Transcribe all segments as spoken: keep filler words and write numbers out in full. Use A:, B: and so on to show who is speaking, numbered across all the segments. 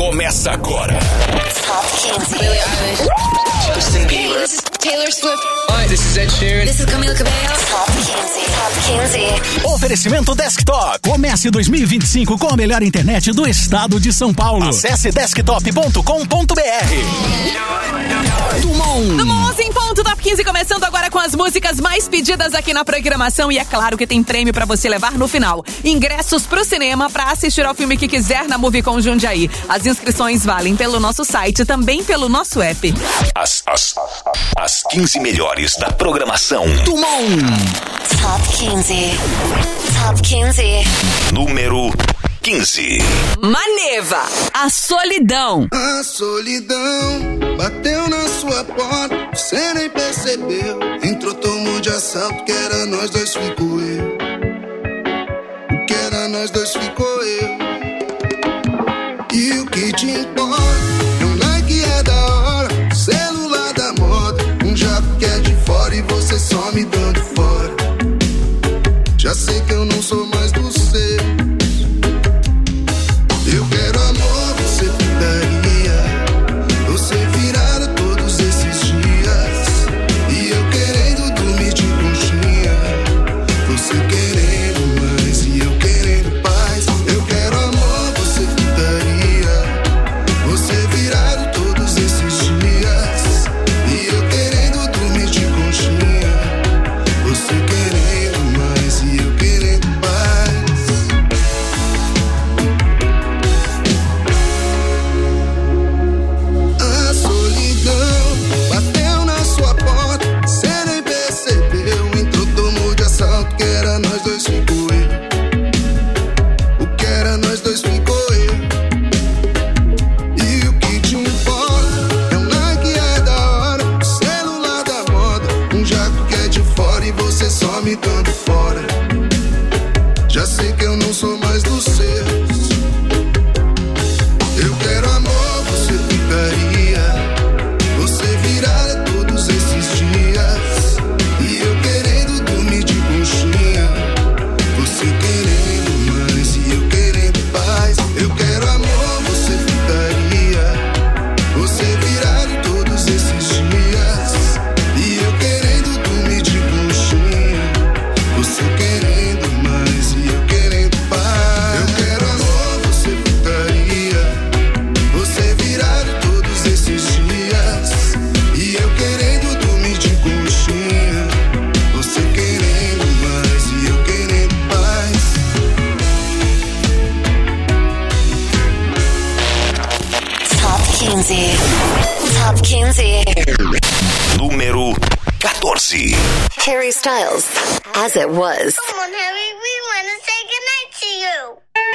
A: começa agora.
B: Top quinze. Billie Eilish. Justin Bieber. This is Taylor Swift.
C: Hi, this is Ed Sheeran.
B: This is Camila Cabello. Top quinze. Top quinze.
D: Oferecimento Desktop. Comece dois mil e vinte e cinco com a melhor internet do estado de São Paulo. Acesse desktop ponto com ponto b r. Dumont.
E: Dumont em ponto, Top quinze, começando agora com as músicas mais pedidas aqui na programação. E é claro que tem prêmio pra você levar no final. Ingressos pro cinema pra assistir ao filme que quiser na Movicon Jundiaí. As inscrições valem pelo nosso site, também pelo nosso app.
A: As, as, as quinze melhores da programação.
D: Dumont.
B: Top quinze. Top quinze.
A: Número quinze.
E: Maneva, a solidão.
F: A solidão bateu na sua porta, você nem percebeu. Entrou, tomou de assalto, que era nós dois, ficou eu. O que era nós dois, ficou eu. E o que te importa? É um like, é da hora, celular da moda, um jato que é de fora e você só me dando fora. Já sei que eu não sou mais do seu. Eu quero amor, você putaria, você virada todos esses dias. E eu querendo dormir de conchinha, você querendo mais e eu querendo paz. Eu quero amor, você putaria, você virada todos esses dias. E eu querendo dormir de conchinha, você querendo mais e eu querendo paz. A solidão bateu na sua porta, cê nem percebeu. Entrou, tomou de assalto, que era nós dois, ficou eu. O que era nós dois, ficou eu. E o que te importa? É um like, é da hora, celular da moda, um jato que é de fora e você só me dando fora. Já sei que eu não sou mais dos seus. Eu quero amor, você ficaria, você virada todos esses dias. E eu querendo dormir de conchinha, você querendo mais e eu querendo paz. Eu quero amor, você ficaria, você virada todos esses dias. E eu querendo dormir de conchinha, você querendo mais e eu querendo paz. Eu quero amor, você ficaria, você virado todos esses dias. E eu querendo dormir de conchinha, você querendo mais e eu querendo paz.
B: Top quinze. Top quinze.
A: Número quatorze.
B: Harry Styles, As It Was.
G: Come on, Harry, we want to say goodnight to you.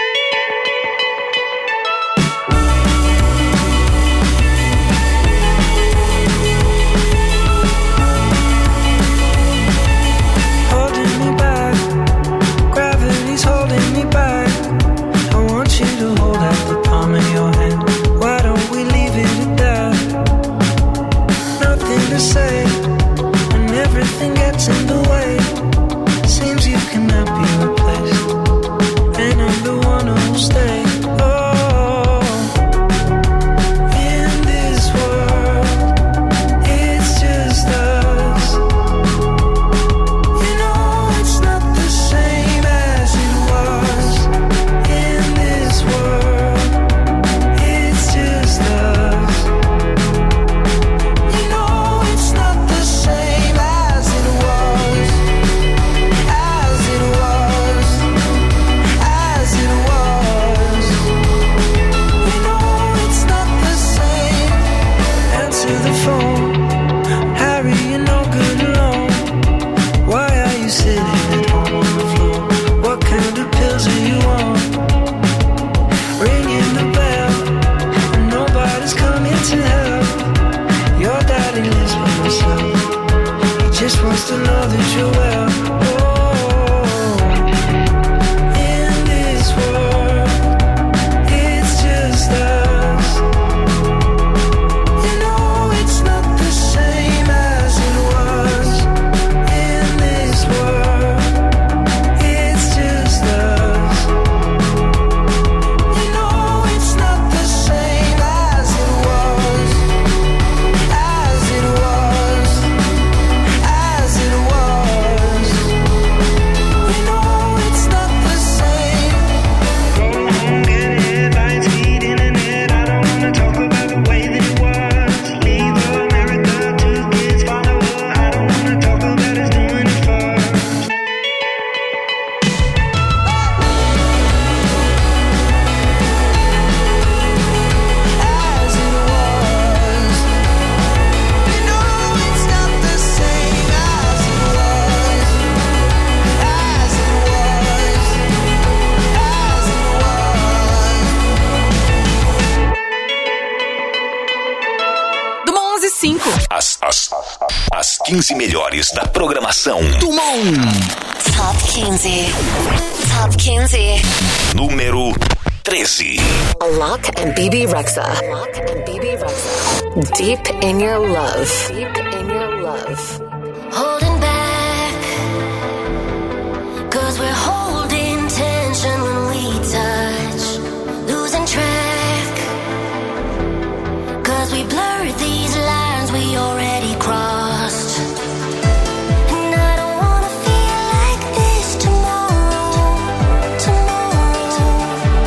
H: Holding me back, gravity's holding me back. I want you to hold out the palm of your hand. Why don't we leave it at that? Nothing to say when everything gets in the way. Seems you cannot be
E: cinco.
A: As, as, as quinze melhores da programação do Mon.
B: Top quinze. Top quinze.
A: Número treze.
B: Alok and B B Rexha. Alok and B B Rexha. Deep in your love. Deep in your love.
C: Holding back, 'cause we're holding tension when we touch. Losing track, 'cause we blurred these lines we already crossed. And I don't wanna feel like this tomorrow, tomorrow.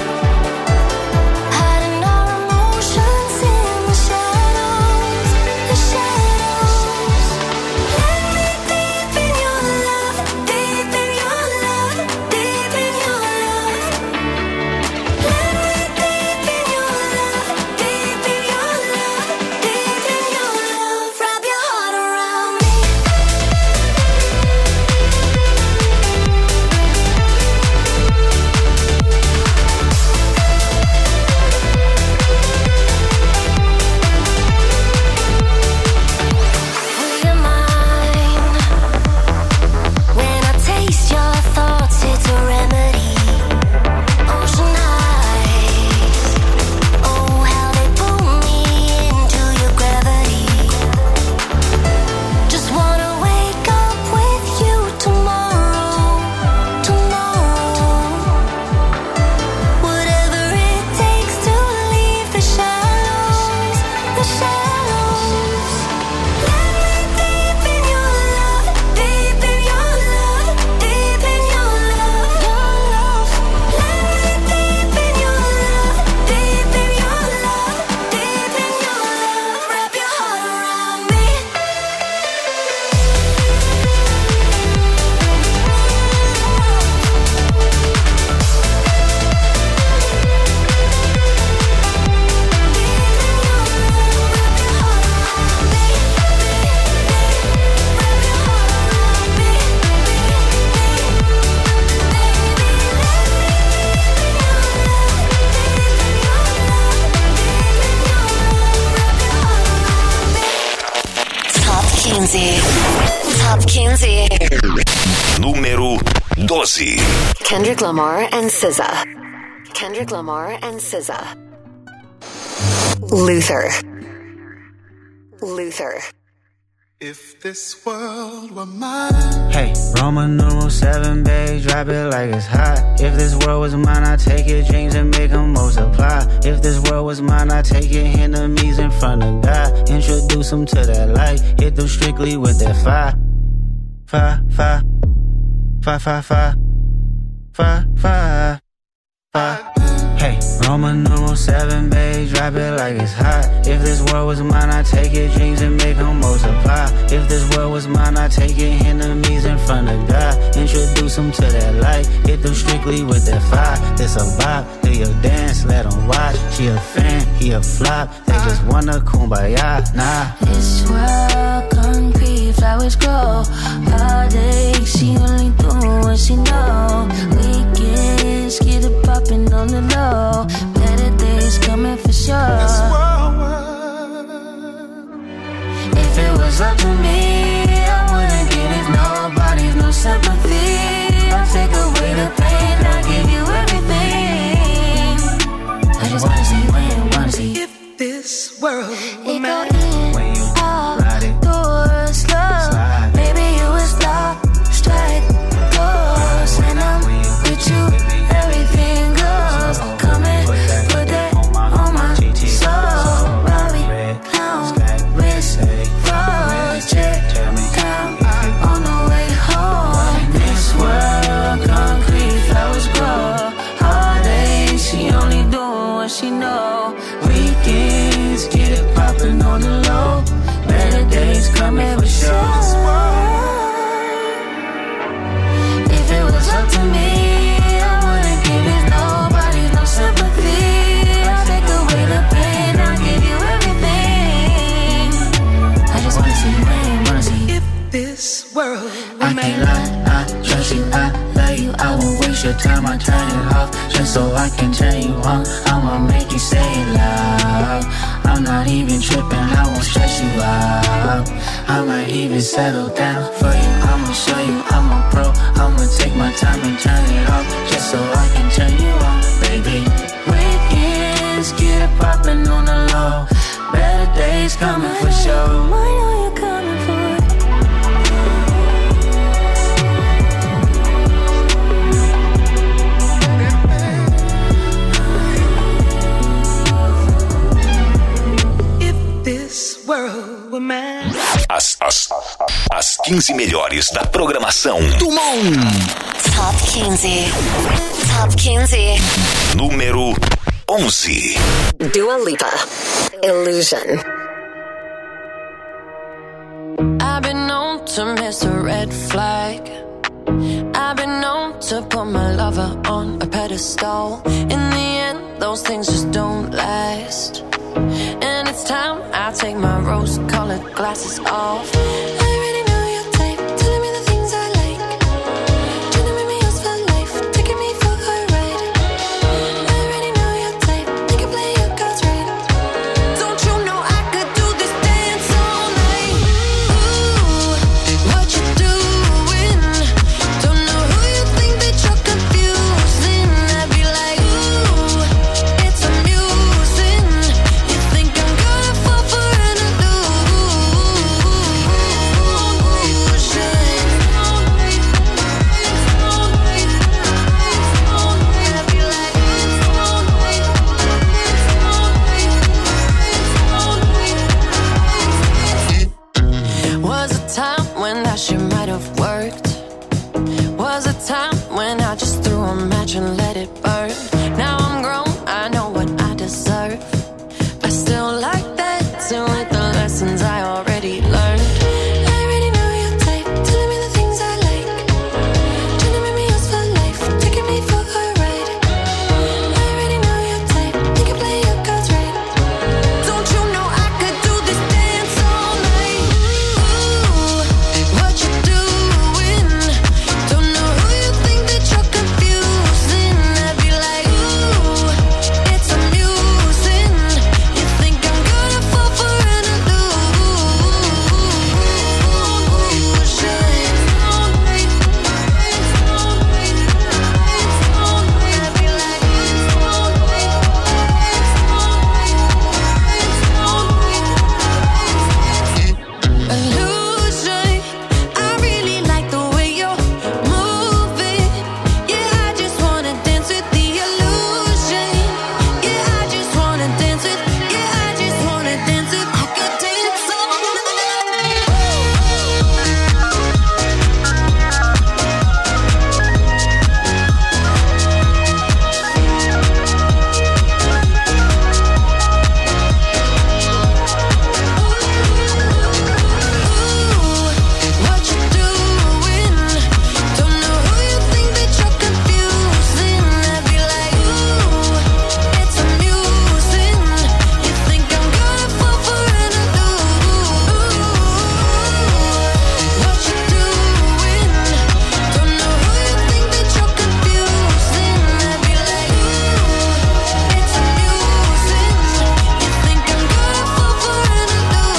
C: Hiding our emotions in the shadows, the shadows. Let me deep in your love, deep in your love, deep in your love. Let me deep in your love, deep in your love, deep in your love. Wrap your heart around me. Will you mind when I taste your thoughts? It's a remedy. Ocean eyes, oh how they pull me into your gravity. Just wanna wake up with you tomorrow, tomorrow. Whatever it takes to leave the shadows, the shadows. Let me deep in your love, deep in your love, deep in your love, your love. Let me deep in your love, deep in your love, deep in your love. Wrap your heart around me.
B: Top quinze. Top quinze.
A: Número doze.
B: Kendrick Lamar and S Z A. Kendrick Lamar and S Z A. Luther. Luther.
F: If this world were mine.
I: Hey, Roman numeral seven, babe, drop it like it's hot. If this world was mine, I'd take your dreams and make them multiply. If this world was mine, I'd take your enemies in front of God. Introduce them to that light, hit them strictly with that fire. Fire, fire, fire, fire, fire, fire, fire, fire. Hey, Roman numeral seven, babe, drop it like it's hot. If this world was mine, I'd take your dreams and make them multiply. If this world was mine, I'd take your enemies in front of God. Introduce them to that light, hit them strictly with that fire. This a vibe, do your dance, let them watch. She a fan, he a flop, they just wanna kumbaya, nah.
C: This world concrete, flowers grow. Heartache, she only do what she know. Weekends, get it poppin' on the low. Better days coming for sure. If it was up to me, I wouldn't give it nobody's no sympathy. I'll take away the pain, I'll give you everything. I just wanna see when you wanna see.
H: If this world were
C: It go
H: mine.
C: in,
I: When you
C: out,
I: ride it,
C: door, slow.
I: slide.
C: Maybe you was stop, strike, course. And I'm with you, everything goes. Come and put that on my soul. Robbie, clown, wrist, froze, check, down, on the way home. This world, concrete, flowers grow. Heartache, she only doing what she know. Weekends, get it poppin' on the low. Better days coming for sure. If it was up to me, I wouldn't give it nobody's no sympathy. I'll take away the pain, I'll give you everything. I just wanna see when you wanna see.
H: If this world were
I: I can't lie, I trust you, I love you, I won't waste your time, I turn it off just so I can turn you on. I'ma make you say it loud. I'm not even tripping, I won't stress you out. I might even settle down for you. I'ma show you I'm a pro. I'ma take my time and turn it off just so I can turn you on, baby. Weekends, get it poppin' on the low. Better days coming for sure. I know you're coming for it.
A: As, as, as quinze melhores da programação do Mon.
B: Top quinze. Top quinze.
A: Número onze.
B: Dua Lipa. Illusion.
J: I've been known to miss a red flag. I've been known to put my lover on a pedestal. In the end, those things just don't last. And it's time I take my rose-colored glasses off. I already know your type, telling me the things I like. Trying to make me yours for life, taking me for a ride. I already know your type, you can play your cards right. Don't you know I could do this dance all night? Ooh, what you doing? Don't know who you think that you're confusing. I'd be like, ooh, it's amusing. You think I'm gonna fall for an illusion? Was a time when that shit might have worked. Was a time when I just threw a match and let it burn. Now I'm grown, I know what I deserve. I still like that, still with the lessons I already learned. I already know your type, telling me the things I like. Trying to make me yours for life, taking me for a ride. I already know your type, you can play your cards right. Don't you know I could do this dance all night? Ooh, what you doing? Don't know who you think that you're confusing. I'd be like, ooh, it's amusing. You think I'm gonna fall for an illusion? I really like the way you're moving. Yeah, I just wanna dance with the illusion. Yeah, I just wanna dance with. Yeah, I just wanna dance with. I could dance all what you doing? Don't know who you think that you're confusing. I'd be like, ooh, it's amusing. You think I'm gonna fall for an illusion? What you doing? Don't know who you think that you're confusing. I'd be like, ooh, it's amusing. You think I'm gonna fall for an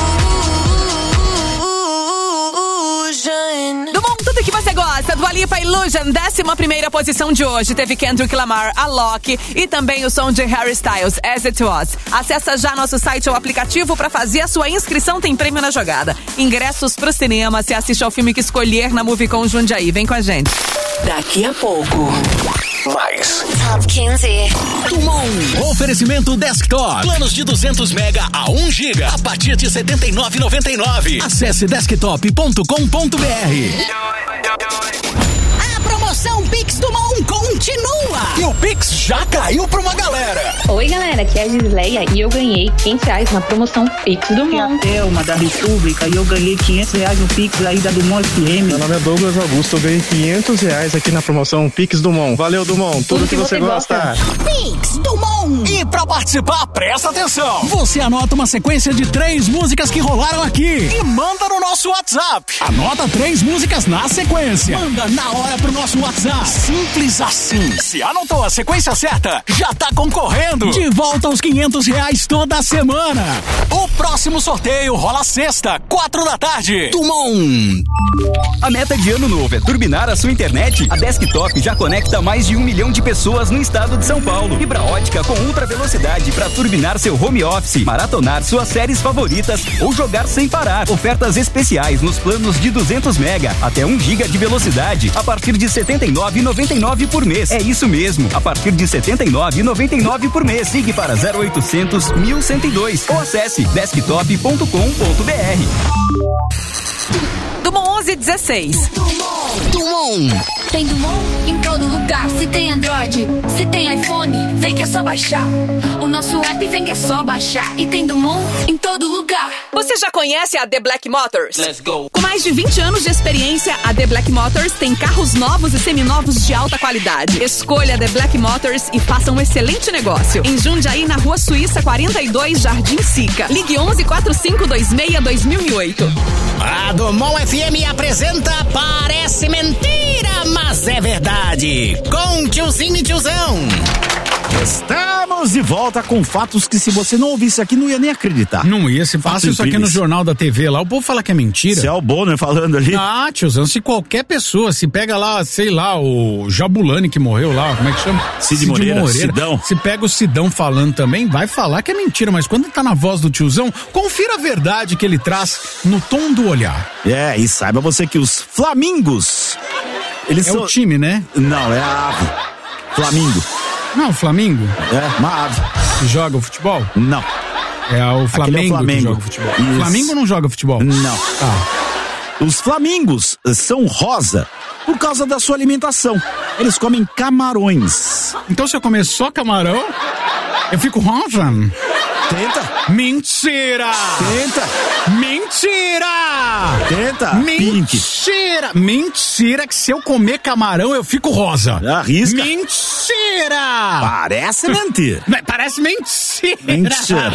J: illusion?
E: Do Mon, tudo que você gosta. Dua Lipa, Illusion, décima primeira posição de hoje. Teve Kendrick Lamar, Alok e também o som de Harry Styles, As It Was. Acessa já nosso site ou aplicativo para fazer a sua inscrição, tem prêmio na jogada. Ingressos pro cinema, se assiste ao filme que escolher na Movicon Jundiaí. Vem com a gente.
B: Daqui a pouco.
A: Mais.
B: Top quinze.
D: do Mon. Oferecimento Desktop. Planos de duzentos mega a um giga a partir de setenta e nove reais e noventa e nove centavos. Acesse desktop ponto com ponto br.
K: A promoção Pix do Mon continua.
D: E o Pix já caiu pra uma galera.
L: Oi, galera, aqui é a Gisleia e eu ganhei quinhentos reais na promoção Pix do Mon.
M: Aqui é a Thelma da República e eu ganhei quinhentos reais no Pix aí da Dumont F M.
N: Meu nome é Douglas Augusto, eu ganhei quinhentos reais aqui na promoção Pix do Mon. Valeu, Dumont, tudo, tudo que, que você gosta.
K: Pix do Mon.
D: E pra participar, presta atenção. Você anota uma sequência de três músicas que rolaram aqui e manda no nosso WhatsApp. Anota três músicas na sequência. Manda na hora pro nosso WhatsApp. WhatsApp. Simples assim. Se anotou a sequência certa, já tá concorrendo. De volta aos quinhentos reais toda semana. O próximo sorteio rola sexta, quatro da tarde. Tumon.
O: A meta de ano novo é turbinar a sua internet? A Desktop já conecta mais de um milhão de pessoas no estado de São Paulo. Fibra ótica com ultra velocidade para turbinar seu home office, maratonar suas séries favoritas ou jogar sem parar. Ofertas especiais nos planos de duzentos mega até um giga de velocidade a partir de setenta e nove reais e noventa e nove centavos por mês. É isso mesmo, a partir de setenta e nove reais e noventa e nove centavos por mês. Ligue para zero oitocentos, mil cento e dois ou acesse desktop ponto com ponto b r.
E: Dumont onze dezesseis.
P: Dumont. Tem Dumont em todo lugar. Se tem Android, se tem iPhone, vem que é só baixar. O nosso app vem que é só baixar. E tem Dumont em todo lugar.
E: Você já conhece a The Black Motors?
P: Let's go.
E: Com mais de vinte anos de experiência, a The Black Motors tem carros novos e seminovos de alta qualidade. Escolha a The Black Motors e faça um excelente negócio. Em Jundiaí, na Rua Suíça quarenta e dois, Jardim Sica. Ligue onze, quatro cinco dois seis, dois mil e oito.
D: A Dumont F M apresenta Parece Mentira, mas é verdade. Com tiozinho e tiozão.
Q: Estamos de volta com fatos que se você não ouvisse aqui não ia nem acreditar.
R: Não ia, se passa isso aqui no Jornal da T V lá, o povo fala que é mentira.
Q: Se é o Bonner falando ali.
R: Ah, tiozão, se qualquer pessoa, se pega lá, sei lá, o Jabulani que morreu lá, como é que chama?
Q: Cid, Cid Moreira, Moreira, Sidão.
R: Se pega o Sidão falando também, vai falar que é mentira, mas quando tá na voz do tiozão, confira a verdade que ele traz no tom do olhar.
Q: É, e saiba você que os Flamingos, eles
R: é
Q: são...
R: o time, né?
Q: Não, é a ave. Flamingo.
R: Não, o Flamingo?
Q: É, uma ave.
R: Que joga o futebol?
Q: Não.
R: É o Flamengo,
Q: é o Flamengo.
R: que joga o futebol.
Q: Isso.
R: O Flamengo não joga futebol?
Q: Não.
R: Ah.
Q: Os flamingos são rosa por causa da sua alimentação. Eles comem camarões.
R: Então se eu comer só camarão, eu fico rosa?
Q: Tenta.
R: Mentira!
Q: Tenta.
R: Mentira!
Q: Tenta.
R: Mentira! Pink. Mentira que se eu comer camarão eu fico rosa.
Q: Arrisca.
R: Mentira!
Q: Parece mentira.
R: Parece mentira.
Q: Mentira.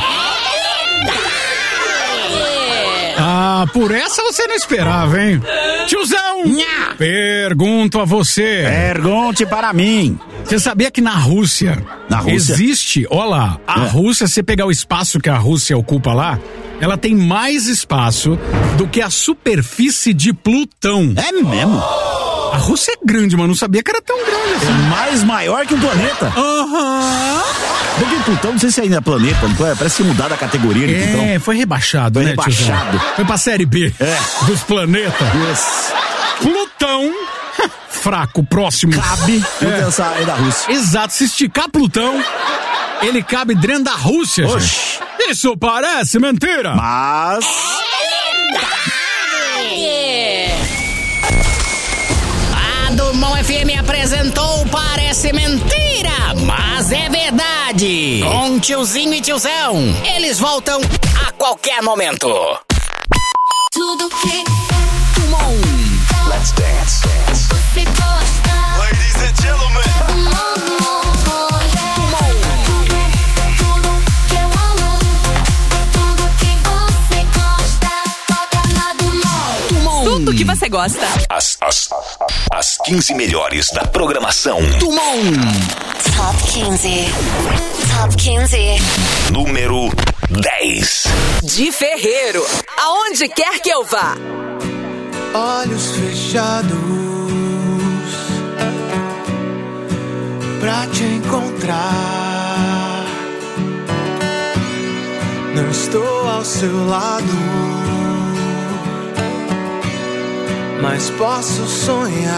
R: Ah, por essa você não esperava, hein? Tiozão! Nha. Pergunto a você.
Q: Pergunte para mim.
R: Você sabia que na Rússia,
Q: na Rússia?
R: existe, ó lá, a
Q: é.
R: Rússia, se você pegar o espaço que a Rússia ocupa lá, ela tem mais espaço do que a superfície de Plutão.
Q: É mesmo?
R: A Rússia é grande, mas não sabia que era tão grande assim.
Q: É mais maior que o planeta.
R: Aham. Uhum.
Q: Porque Plutão, não sei se ainda é planeta, parece que mudaram a categoria de Plutão.
R: É, foi rebaixado,
Q: foi
R: né,
Q: rebaixado.
R: Tiozão? Foi pra série B
Q: é.
R: dos planetas.
Q: Yes.
R: Plutão, fraco, próximo.
Q: Cabe
R: é.
Q: nessa área da Rússia.
R: Exato, se esticar Plutão, ele cabe dentro da Rússia.
Q: Oxi.
R: Isso parece mentira.
Q: Mas...
D: A Dumont F M apresentou Parece Mentira, mas é verdade. Com tiozinho e tiozão, eles voltam a qualquer momento.
P: Tudo que
A: Dumont. Let's dance.
P: você gosta.
A: Ladies and gentlemen.
E: Tudo que você gosta.
A: As, as, as quinze melhores da programação.
B: Dumont. Top quinze. Top quinze.
A: Número dez.
E: De Ferreiro. Aonde quer que eu vá.
F: Olhos fechados pra te encontrar. Não estou ao seu lado, mas posso sonhar.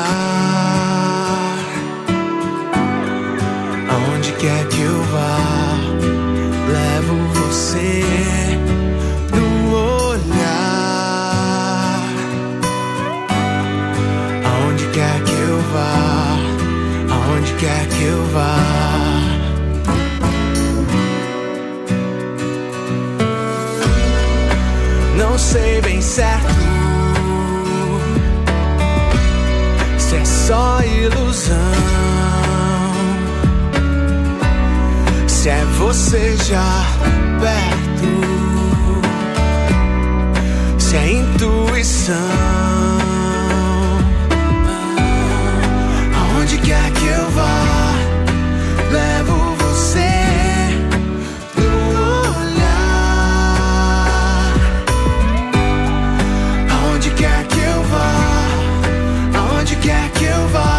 F: Aonde quer que eu vá, levo você no olhar. Aonde quer que eu vá, aonde quer que eu vá. Não sei bem certo se é só ilusão, se é você já perto, se é intuição. quer que eu vá, levo você no olhar. Aonde quer que eu vá, aonde quer que eu vá.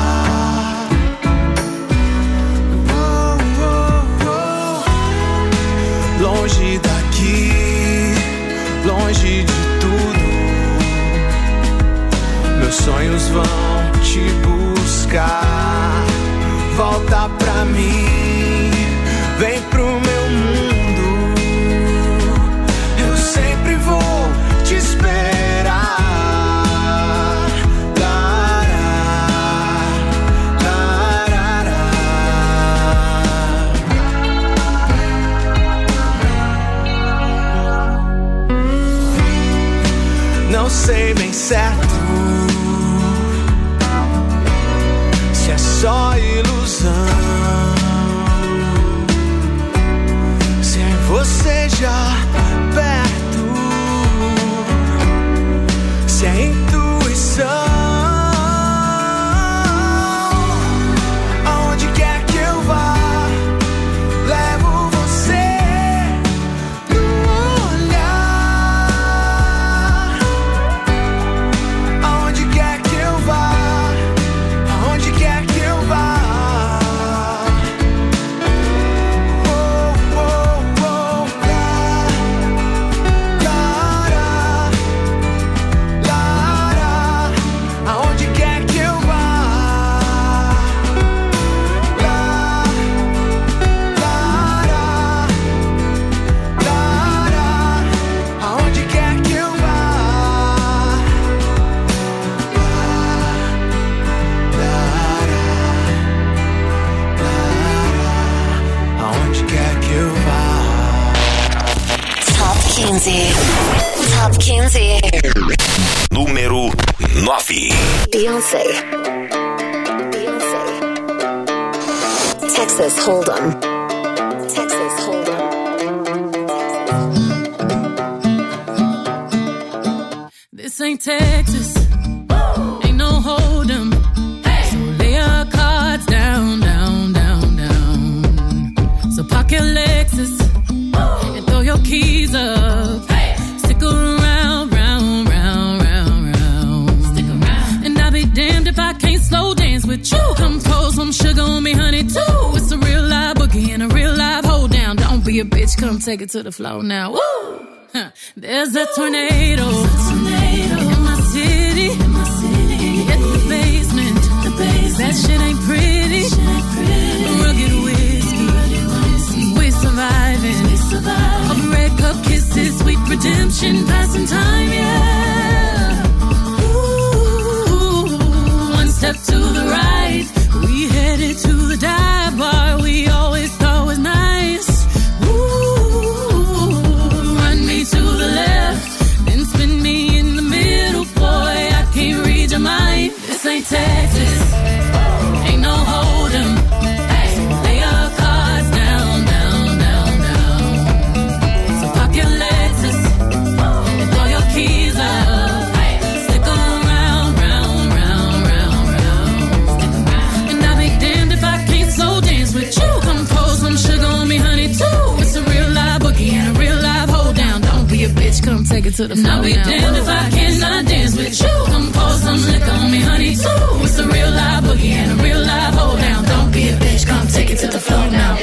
F: Oh, oh, oh. Longe daqui, longe de tudo, meus sonhos vão te buscar. Volta pra mim, vem pro meu mundo. Eu sempre vou te esperar. Não sei bem certo se é só ilusão, se é você já perto, se é intuição. Aonde quer que eu vá, levo você no olhar. Aonde quer que eu vá, aonde quer que eu vá. Oh, oh, oh, lá, lá, lá, aonde quer que eu vá. Lá, lá, lá, aonde quer que eu vá. Aonde quer que eu vá.
B: Top quinze. Top quinze.
A: Número nove.
B: Beyoncé. Beyoncé. Texas Hold'em. Texas Hold'em.
S: This ain't Texas, ain't no hold'em. So lay your cards down, down, down, down. So park your Lexus and throw your keys up. Stick around, round, round, round, round. Stick around. And I'll be damned if I can't slow dance with you. Come pour some sugar on me, honey, too. It's a real live boogie and a real live hold down. Don't be a bitch, come take it to the floor now. Woo! Huh. There's a tornado, in my city, at the basement. That shit ain't pretty. Rugged whiskey, we're surviving. Of red cup kisses, sweet redemption, passing time, yeah. Ooh, one step to the right, we headed to the dive bar we always thought was nice. To the left, then spin me in the middle, boy, I can't read your mind. This ain't Texas, ain't no hold'em. Lay your cards down, down, down, down. So park your Lexus and throw your keys up. Stick around, round, round, round, round. And I'll be damned if I can't slow dance with you. Come pour some sugar on me, honey, too. It's a real live boogie and a real live hold down. Be a bitch, come take it to the floor. I'll be now. Damned if I cannot dance with you. Come pour some liquor on me, honey, too. It's a real live boogie and a real live hold down. Don't be a bitch, come take it to the floor now.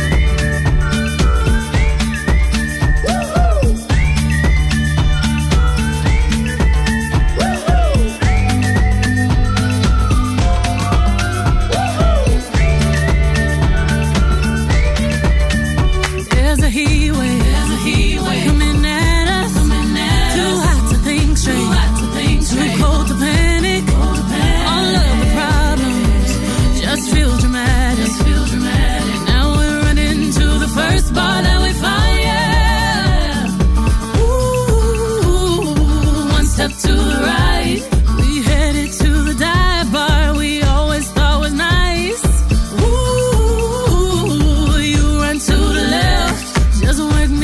S: There's a heat wave, there's a heat wave coming at us. Coming at Too us. Hot to think straight, Too, hot to think straight. Too cold to panic. Cold to panic. All of the problems just feel dramatic. Just feel dramatic. Now we're running to the first bar that we find, yeah. Ooh, one step to the right, we headed to the dive bar we always thought was nice. Ooh, you run to the left, just work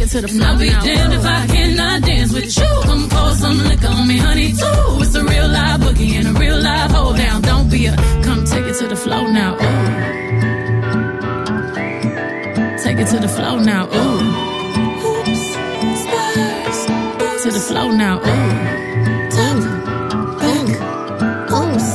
P: it to the floor.
S: I'll be
P: now.
S: damned if I cannot dance with you. Come pour some liquor on me, honey, too. It's a real live boogie and a real live hold down. Don't be a, come take it to the floor now. Ooh. Take it to the floor now. Ooh. Oops, Spurs. To the floor now. Ooh. Top, back, oops.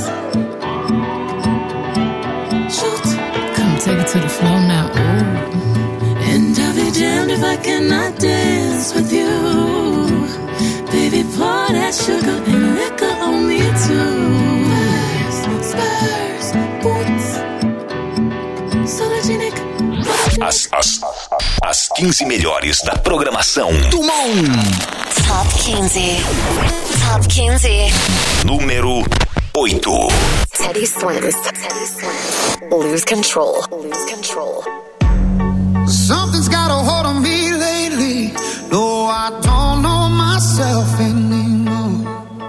S: Shoot. Come take it to the floor now. Ooh. And I'll be damned if I cannot dance with you. Baby, pour that sugar and liquor on me too. Spurs, boots, Sologenic.
A: As, as, as quinze melhores da programação do Mon.
B: Top quinze. Top quinze.
A: Número oito.
B: Teddy Swims. Teddy Swims. Lose control. Lose control.
F: Something's got a hold on me lately. No, I don't know myself anymore.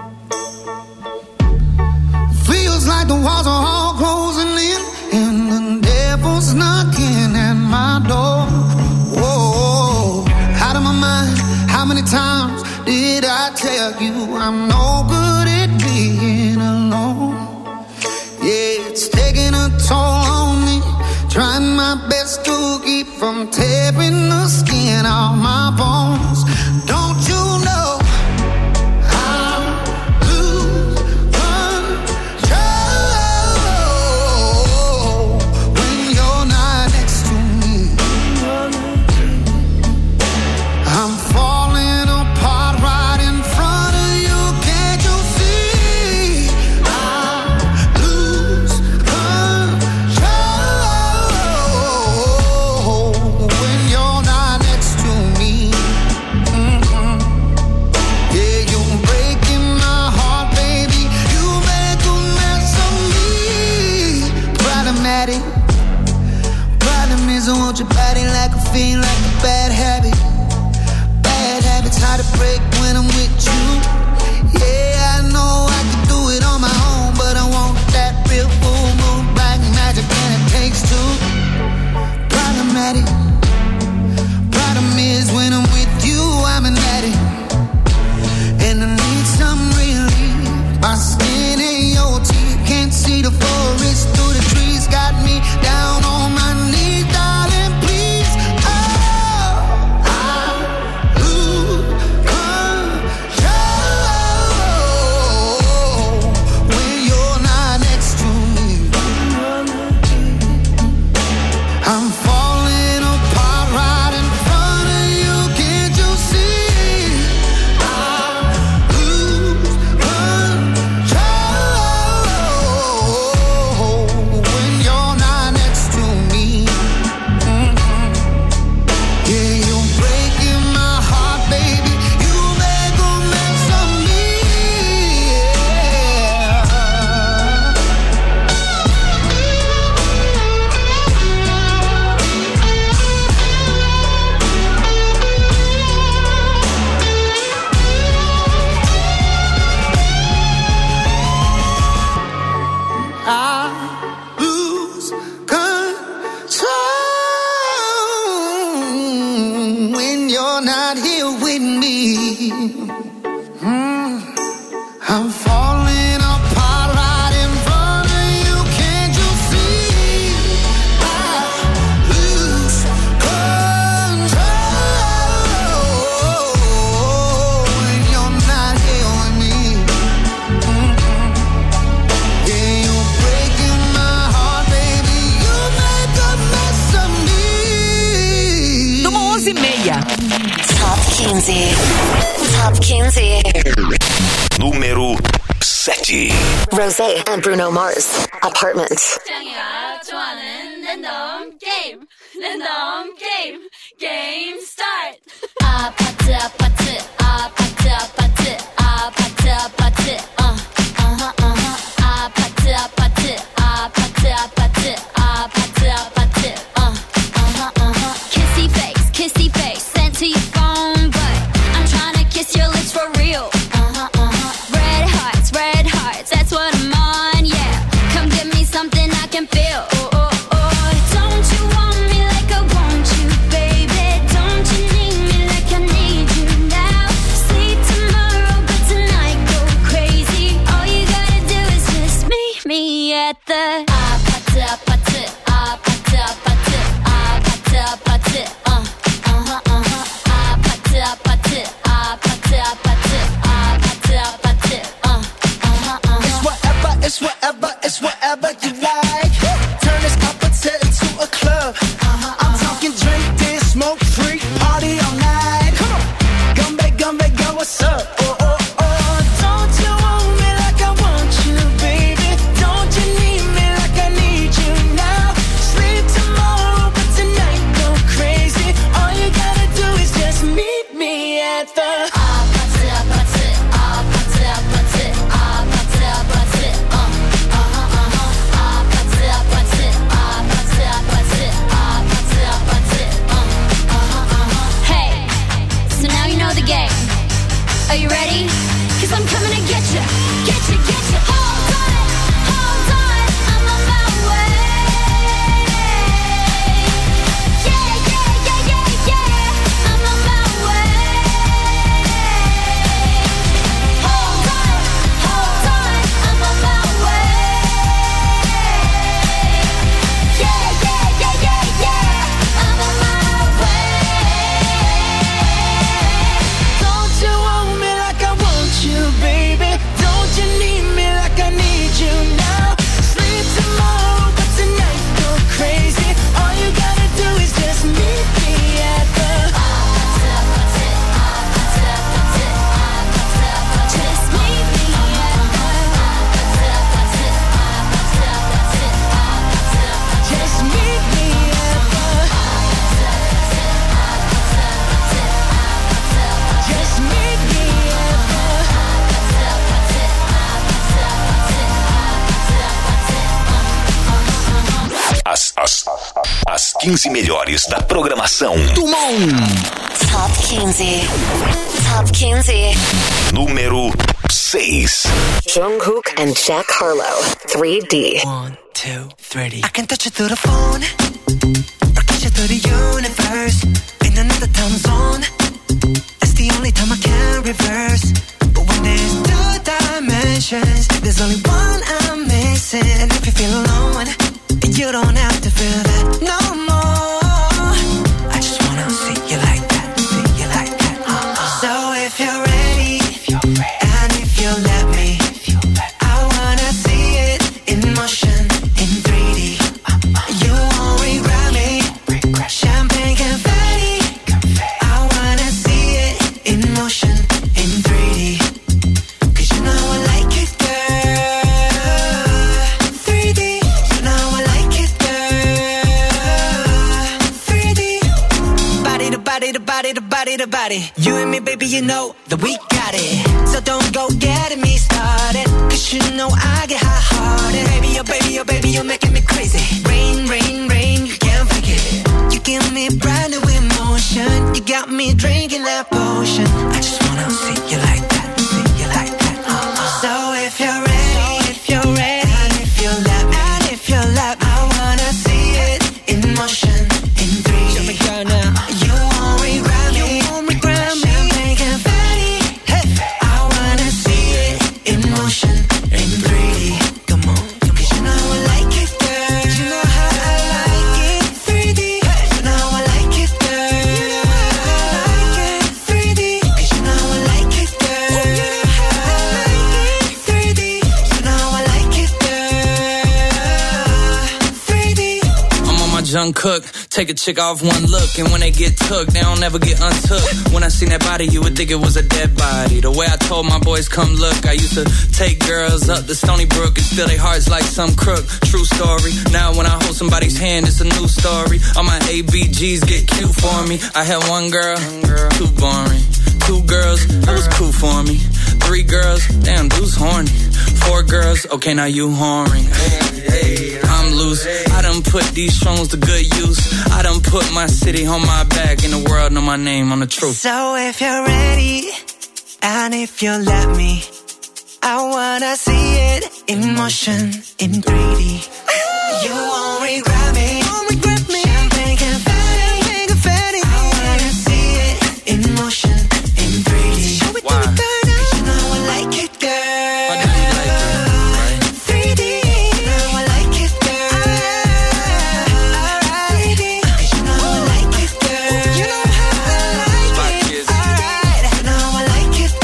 F: Feels like the walls are all closing in, and the devil's knocking at my door. Whoa, out of my mind. How many times did I tell you I'm no good at being alone? Yeah, it's taking a toll on me. Trying my best to keep from tearing the skin off my bones. Don't you know I'll lose control when you're not next to me? I'm falling apart right in front of you. Can't you see? I'll lose control when you're not next to me. Mm-mm. Yeah, you're breaking my heart, baby. You make a mess of me. Problematic. Problem is I want your body like a fiend, like a bad habit. Bad habits hard to break when I'm with you. Yeah, I know I can do it on my own, but I want that real full moon black magic, and it takes two. Problematic. Problem is when I'm with you, I'm an addict, and I need some relief. My skin and your teeth can't see the forest through the trees. Got me down on my knees, darling, please. Oh, I'll lose control when you're not next to me. I'm falling apart right in front of you. Can't you see? I'll lose control when you're not next to me. Mm-mm. Yeah, you're breaking my heart, baby. You make a mess of me. I lose control when you're not here with me. Mm. I'm falling apart right in front of you. Can't you see? I lose control when you're not here with me. Mm-mm. Yeah, you're breaking my heart, baby. You make a mess of me.
E: Numa onze e meia.
B: Top quinze. Top quinze.
A: Número sete.
B: Rosé and Bruno Mars. Apartment.
P: 짱이야 좋아하는 랜덤 게임 랜덤 게임 게임 스타트 아파트 아파트 아파트 아파트 아파트 아파트 어 어허 어허 아파트 아파트 아파트 아파트 아파트 아파트 어 어허 어허 Kissy face kissy face sent to your phone but I'm trying to kiss your lips for real uh-huh uh-huh red hearts red hearts that's what I'm on yeah come give me something I can feel oh oh oh don't you want me like I want you baby don't you need me like
H: at the
P: 아파트 아파트 아파트 아파트 아파트 아파트 어 어허 어허 아파트 아파트 아파트 아파트 아파트 아파트 어 어허 어허 Hey, so now you know the game. Are you ready? Cause I'm coming to get you, get you, get you. Hold on, hold on, I'm on my way. Yeah, yeah, yeah, yeah, yeah, I'm on my way. Hold on, hold on, I'm on my way. Yeah, yeah, yeah, yeah, yeah, I'm on my way.
H: Don't you want me like I want you, baby? Don't you need me like I need you now? Sleep tomorrow, but tonight go crazy. All you gotta do is just meet me at the
P: Just meet me at
H: Just meet me at the Just meet me at
A: As, as, as quinze melhores da programação do Mon.
B: Top quinze. Top quinze.
A: Número seis.
B: Jungkook and Jack Harlow. three D.
H: One, two, three. I can touch you through the phone or catch you through the universe in another time zone. That's the only time I can reverse. But when there's two dimensions, there's only one I'm missing. And if you feel alone, you don't have to feel that no more. I just wanna see you like that, see you like that. Uh-uh. So if you're ready, if you're ready, and if you let me, if you let me, I wanna see it in motion, in three D. Uh-uh. You won't regret me. Regret. Champagne confetti. confetti. I wanna see it in motion, in three D. Cause you know I like it, girl. three D. You know I like it, girl. three D. Body to body to body to body to body. You and me, baby, you know that we got it. So don't go getting me started. Cause you know I get hot-hearted. Baby, oh baby, oh baby, you're making me crazy. Rain, rain, rain, you can't fake it. You give me brand new emotion. You got me drinking that potion. I just wanna see you like that, see you like that. Uh-uh. So if you're ready, if you're ready, and if you let me, and if you let me, I wanna see it in motion, in three D. Show me girl now. You won't regret me. You won't regret me. Champagne confetti. Hey, I wanna see it in motion, in three D. Come on, come on. 'Cause you know I like it, girl. You know how I like it, three D. You know I like it, girl. You know how I like it, three D. 'Cause you know I like it, girl. You know how I like it, three D. You know I like it, girl. three D.
T: I'm on my Jungkook, take a chick off one look, and when they get took, they don't ever get untook. When I seen that body, you would think it was a dead body. The way I told my boys, come look, I used to take girls up to Stony Brook and steal their hearts like some crook. True story. Now when I hold somebody's hand, it's a new story. All my A B Gs get cute for me. I had one girl, too boring. Two girls, that was cool for me. Three girls, damn, dude's horny. Four girls, okay, now you whoring. I'm loose. I done put these songs to good use. I done put my city on my back, and the world know my name on the truth.
H: So if you're ready, and if you let me, I wanna see it in motion, in three D. You won't regret me. Won't regret me. Champagne confetti. Champagne confetti. I wanna see it in motion, in three D. Show it to me, girl. 'Cause you know I like it, girl.
T: Why do you like it, right?
H: three D. You know I like it, girl. three D. 'Cause you know I like it, girl. You know how I like it. Alright. You know I like it,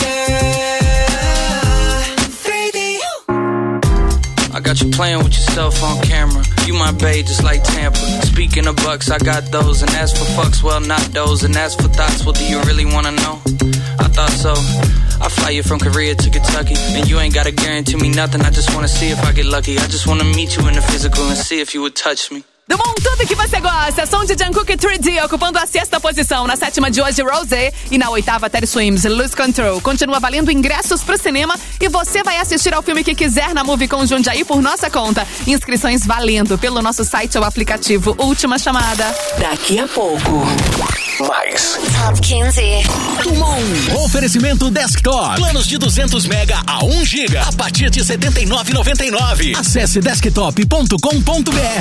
H: girl. three D.
T: I got you playing with yourself on camera. You my babe, just like Tampa. Speaking of bucks, I got those. And as for fucks, well, not those. And as for thoughts, well, do you really wanna know? I thought so. I fly you from Korea to Kentucky, and you ain't gotta guarantee me nothing. I just wanna see if I get lucky. I just wanna meet you in the physical and see if you would touch me.
E: Dumont, tudo que você gosta. Som de Jungkook três D ocupando a sexta posição. Na sétima de hoje, Rosé. E na oitava, Terry Swims, Lose Control. Continua valendo ingressos pro cinema e você vai assistir ao filme que quiser na Movicon Jundiaí por nossa conta. Inscrições valendo pelo nosso site ou aplicativo. Última chamada.
B: Daqui a pouco.
A: Mais.
B: Top quinze.
D: Dumont. Oferecimento Desktop. Planos de duzentos mega a um giga a partir de setenta e nove reais e noventa e nove centavos. Acesse desktop ponto com ponto br.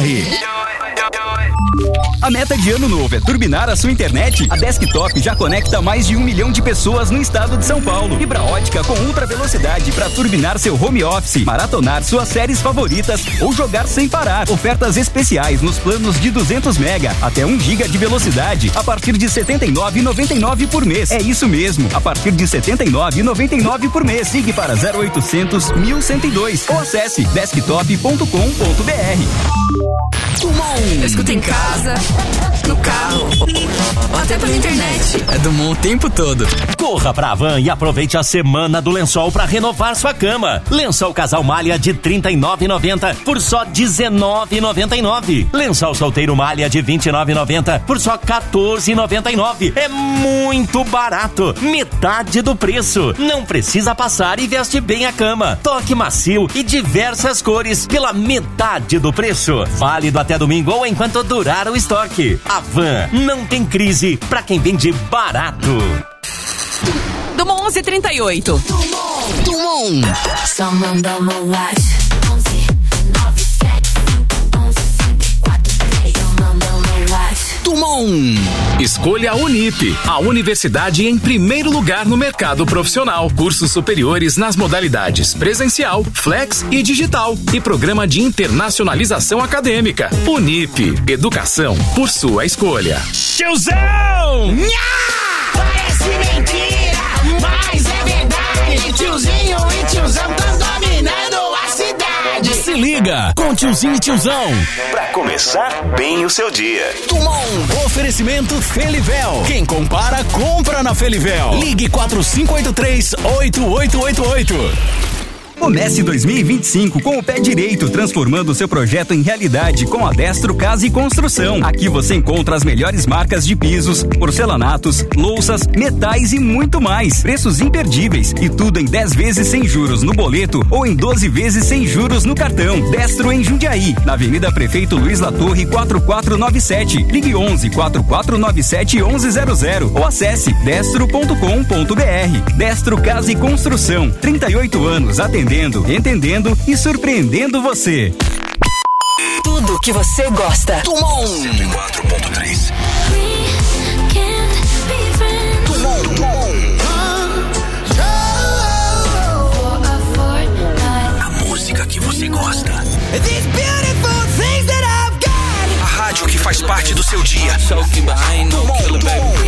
O: A meta de ano novo é turbinar a sua internet? A Desktop já conecta mais de um milhão de pessoas no estado de São Paulo. Fibra ótica com ultra velocidade para turbinar seu home office, maratonar suas séries favoritas ou jogar sem parar. Ofertas especiais nos planos de duzentos mega até um giga de velocidade a partir de setenta e nove reais e noventa e nove centavos por mês. É isso mesmo, a partir de setenta e nove reais e noventa e nove centavos por mês. Ligue para zero oitocentos, mil cento e dois ou acesse desktop ponto com ponto br.
E: Dumont. Escuta em casa, no carro ou até pela internet.
D: É Dumont o tempo todo.
U: Corra pra Havan e aproveite a semana do lençol pra renovar sua cama. Lençol Casal Malha de trinta e nove reais e noventa centavos por só dezenove reais e noventa e nove centavos. Lençol Solteiro Malha de vinte e nove reais e noventa centavos por só quatorze reais e noventa e nove centavos. É muito barato, metade do preço. Não precisa passar e vestir bem a cama. Toque macio e diversas cores pela metade do preço. Válido até domingo ou enquanto durar o estoque. Havan, não tem crise pra quem vende barato.
E: Dumont onze e trinta e oito.
B: Dumont. Dumont.
C: Someone dá uma light.
B: Dumont.
D: Escolha a Unip, a universidade em primeiro lugar no mercado profissional. Cursos superiores nas modalidades presencial, flex e digital. E programa de internacionalização acadêmica. Unip, educação por sua escolha. Tiozão!
H: Nha! Parece mentira, mas é verdade. Tiozinho e tiozão tão dominando a cidade.
D: Se liga com Tiozinho e Tiozão.
A: Pra começar bem o seu dia.
D: Dumont. Oferecimento Felivel. Quem compara, compra na Felivel. Ligue quatro cinco oito três, oito oito oito oito.
O: Comece dois mil e vinte e cinco com o pé direito, transformando seu projeto em realidade com a Destro Casa e Construção. Aqui você encontra as melhores marcas de pisos, porcelanatos, louças, metais e muito mais. Preços imperdíveis e tudo em dez vezes sem juros no boleto ou em doze vezes sem juros no cartão. Destro em Jundiaí, na Avenida Prefeito Luiz Latorre quatro quatro nove sete. Ligue onze, quatro quatro nove sete, onze zero zero ou acesse destro ponto com ponto br. Destro Casa e Construção, trinta e oito anos atendendo, entendendo e surpreendendo você.
B: Tudo que você gosta. Dumont.
A: cento e quatro ponto três.
B: Dumont. Dumont.
A: A música que você gosta. A rádio que faz parte do seu dia.
B: Dumont.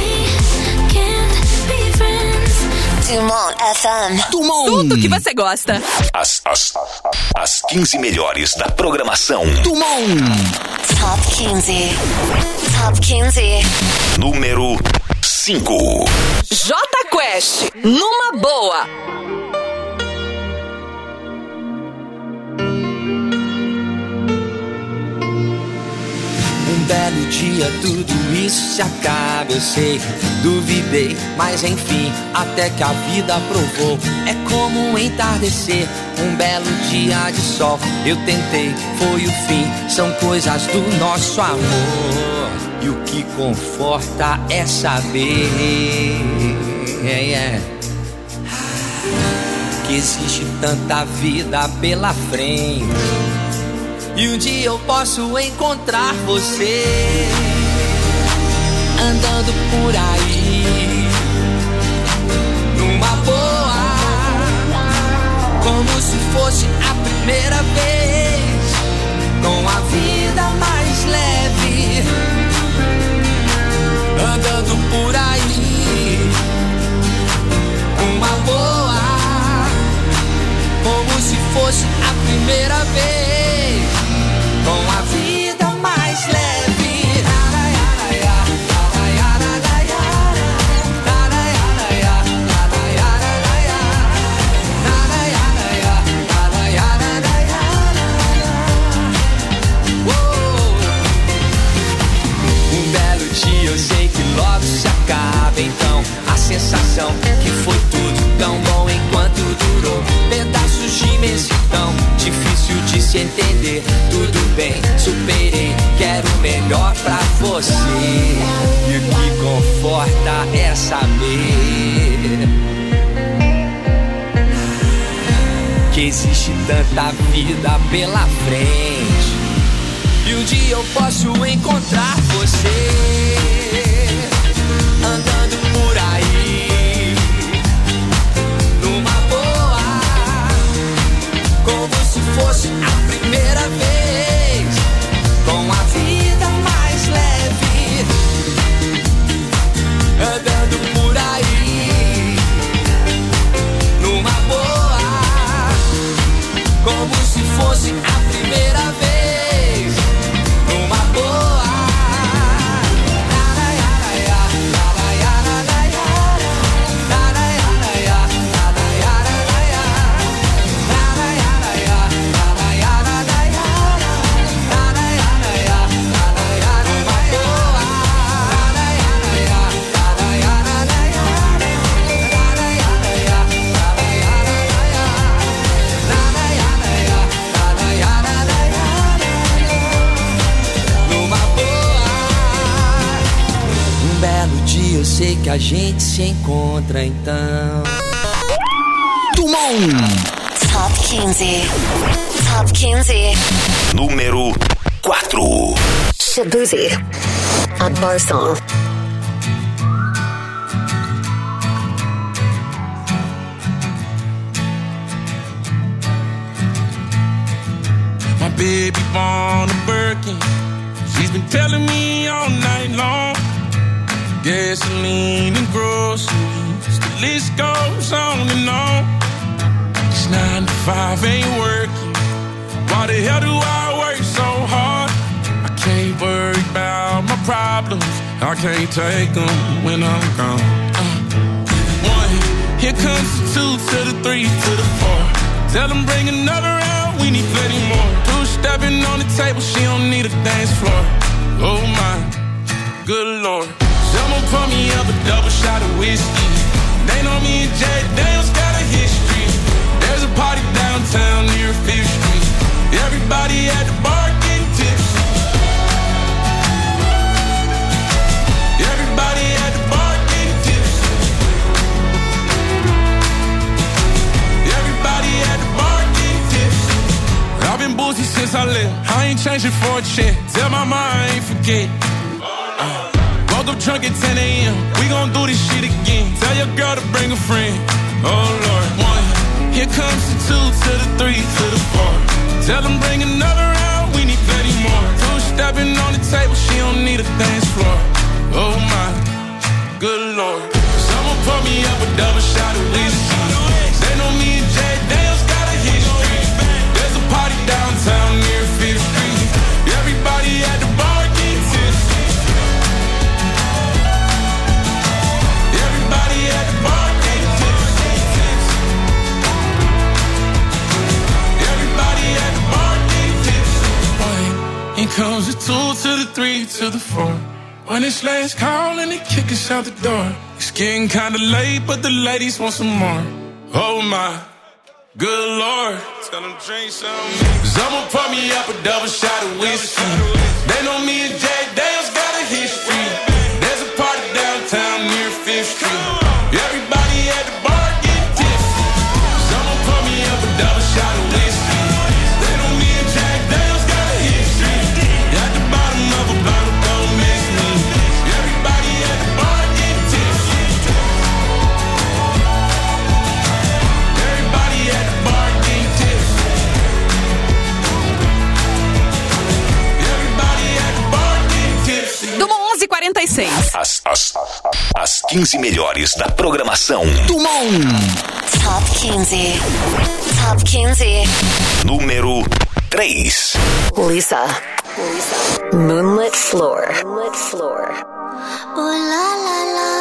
B: Dumont F M.
E: Dumont. Tudo que você gosta.
A: As, as, as quinze melhores da programação.
B: Dumont. Top quinze. Top quinze.
A: Número cinco.
E: J Quest. Numa boa.
V: Um belo dia tudo isso se acaba, eu sei. Duvidei, mas enfim, até que a vida provou. É como um entardecer, um belo dia de sol. Eu tentei, foi o fim, são coisas do nosso amor. E o que conforta é saber yeah, yeah, que existe tanta vida pela frente. E um dia eu posso encontrar você andando por aí numa boa, como se fosse a primeira vez, com a vida mais leve, andando por aí numa boa, como se fosse a primeira vez, com a vida mais leve. que foi tudo tão bom enquanto durou. Pedaços de imensidão, difícil de se entender. Tudo bem, superei, quero o melhor pra você. E o que conforta é saber que existe tanta vida pela frente. E um dia eu posso encontrar você andando por aí, numa boa, como se fosse a primeira vez, com a vida mais leve, andando por aí, numa boa, como se fosse a primeira vez, numa boa. Eu sei que a gente se encontra então.
B: Dumont Top quinze. Top quinze.
A: Número quatro.
B: Shabuzi a Barson.
G: My baby born a Birkin. She's been telling me all night long. Gasoline and groceries, the list goes on and on. This nine to five ain't working. Why the hell do I work so hard? I can't worry about my problems. I can't take them when I'm gone. Uh, one, here comes the two to the three to the four. Tell them bring another round, we need plenty more. Two stepping on the table, she don't need a dance floor. Oh my, good Lord. Someone pour me up a double shot of whiskey. They know me and Jay Daniels got a history. There's a party downtown near Fifth Street. Everybody at the bar getting tipsy. Everybody at the bar getting tipsy. Everybody at the bar getting tipsy. I've been boozy since I left. I ain't changing for a check. Tell my mom I ain't forget. Uh. Woke up drunk at ten a.m. We gon' do this shit again. Tell your girl to bring a friend. Oh Lord. One, here comes the two to the three to the four. Tell them bring another round, we need plenty more. Two stepping on the table, she don't need a dance floor. Oh my, good Lord. Someone pour me up a double shot of whiskey. They know me and Jay Daniels got a history. There's a party downtown near Fifth Street. Everybody at the bar getting tipsy. Everybody at the bar getting tipsy. Everybody at the bar getting tipsy. One, here comes the two to the three to the four. When it's last call and they kick us out the door. It's getting kinda late, but the ladies want some more. Oh my, good Lord. Tell them drink some. Someone pour me up a double shot of whiskey. They know me and Jay Daniels got a history. There's a party downtown near Fifth Street. Everybody at the bar getting tipsy. Someone pour me up a double shot of whiskey. They know me and Jack Daniels got a history. At the bottom of a bottle, don't miss me. Everybody at the bar getting tipsy. Everybody at the bar getting tipsy. Everybody at the bar getting tipsy.
E: Dumont onze e quarenta e seis.
A: As, as, as quinze melhores da programação.
B: Dumont Top quinze. Top quinze.
A: Número três.
B: Lisa. Lisa. Moonlit Floor. Moonlit Floor.
C: Oh la la la.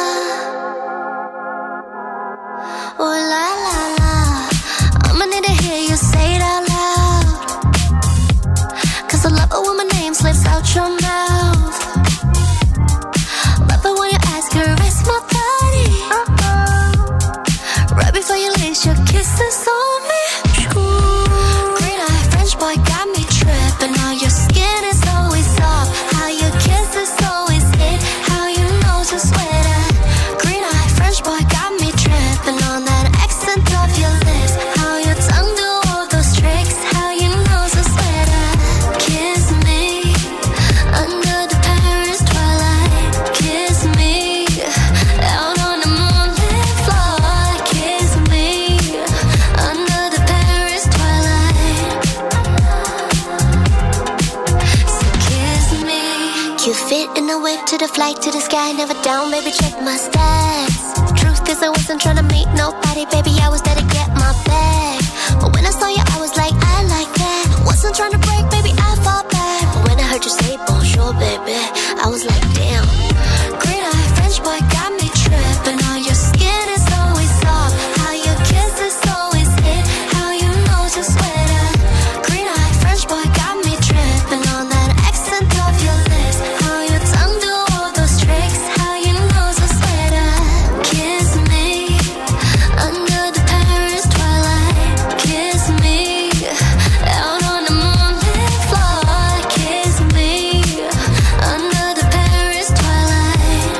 C: Oh la la la. I'ma need to hear you say it out loud. Cause I love it when my name slips out your mouth. Love it when your eyes caress my body. Uh-oh.
I: whip to the flight to the sky, never down, baby, check my stats. The truth is I wasn't trying to meet nobody, baby, I was there to get my bag. But when I saw you, I was like, I like that. Wasn't trying to break, baby, I fought back. But when I heard you say bonjour, baby, I was like, damn. Green eye French boy got me tripping. How your skin is always soft, how your kiss is always hit, how you know to sweater. Green eye French boy got me tripping on that accent of your lips, how your tongue do all those tricks, how you know to sweater. Kiss me under the Paris twilight. Kiss me out on the moonlit floor. Kiss me under the Paris twilight.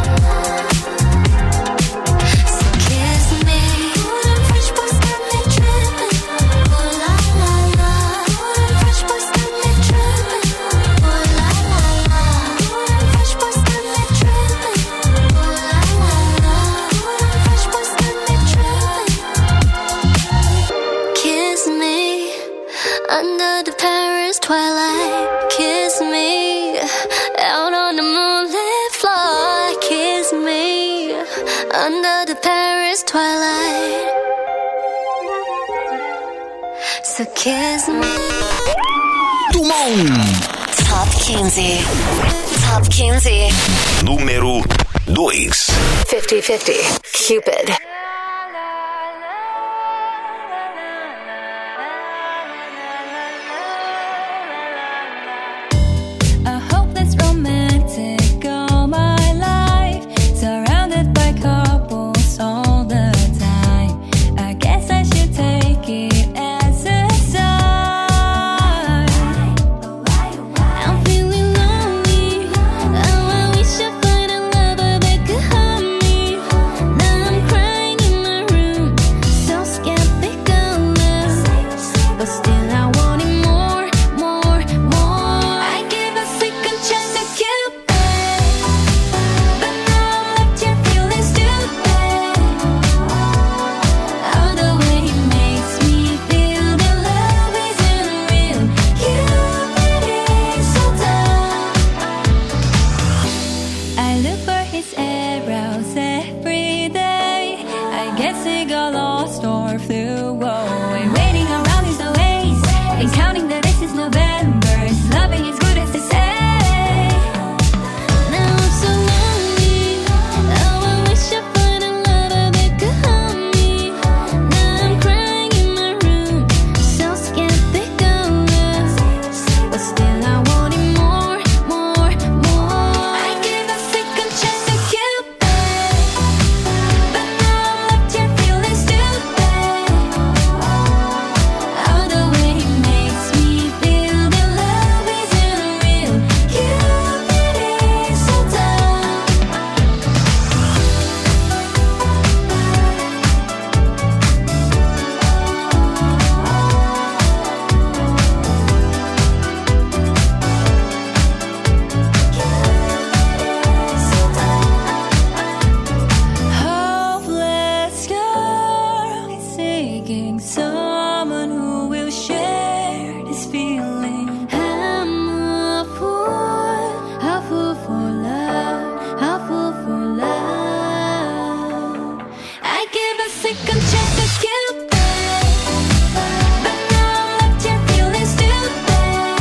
I: So kiss me. Fresh boys got me tripping. Oh la la la. Fresh boys got me tripping. Oh la la la. Fresh boys got me tripping. Oh la la la. Fresh boys got me tripping. Kiss me under the Paris twilight. Kiss me out on the moonlit floor. Kiss me under the Paris twilight. So kiss me.
B: Top quinze. Top quinze.
A: Número dois.
B: fifty fifty. Cupid.
C: A hopeless romantic all my life, surrounded by couples all the time. I guess I should take it as a sign. I'm feeling lonely. Oh, I wish I find a lover that could help me. Now I'm crying in my room, so skeptical, but still I wanted more, more, more. I gave a second chance to Cupid, but now I'm left here feeling stupid. Oh, the way he makes me feel that love isn't real. Cupid is so dumb. I look for his arrows every day. I guess he got lost or flew away. Waiting around is the ways, and counting the days is November. His loving is good as they say. Now I'm so lonely. Oh, I wish I find a lover that could help me. Now I'm crying in my room, so skeptical, but still I wanted more, more, more. I gave a second chance to Cupid, but now I'm left here feeling stupid. Oh, the way he makes me feel that love isn't real. Cupid is so hopeless girl is seeking someone who will share this feeling. I'm a fool, a fool for love, a fool for love. I give a second chance to Cupid, but now I'm left here feeling stupid.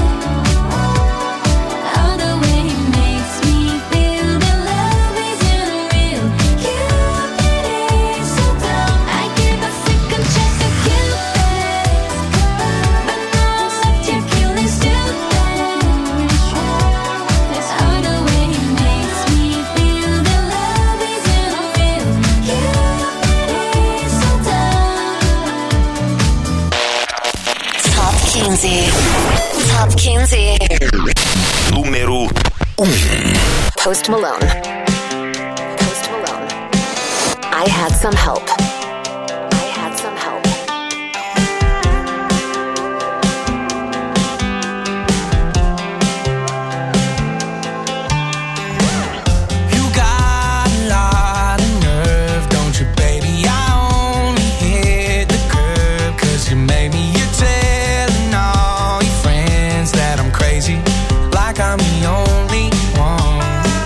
C: Oh, the way he makes me feel that love isn't real. Cupid is so dumb. I give a second chance to Cupid, but now I'm left here feeling stupid. Oh, the way he makes me feel that love isn't real. Cupid is so dumb.
B: Top quinze. Top quinze.
A: Número um.
B: Post Malone. Post Malone. I had some help. I had some help.
J: You got a lot of nerve, don't you, baby? I only hit the curb 'cause you made me. You're telling all your friends that I'm crazy, like I'm the only one.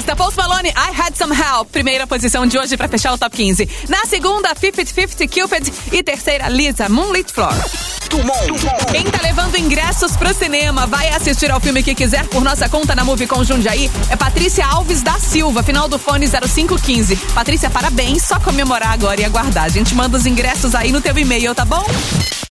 E: sexta, Post Malone, I Had Some Help. Primeira posição de hoje pra fechar o Top quinze. Na segunda, Fifty Fifty, Cupid. E terceira, Lisa, Moonlit Floor. Quem tá levando ingressos pro cinema, vai assistir ao filme que quiser por nossa conta na Movie com Jundiaí, é Patrícia Alves da Silva, final do fone zero cinco um cinco. Patrícia, parabéns, só comemorar agora e aguardar. A gente manda os ingressos aí no teu e-mail, tá bom?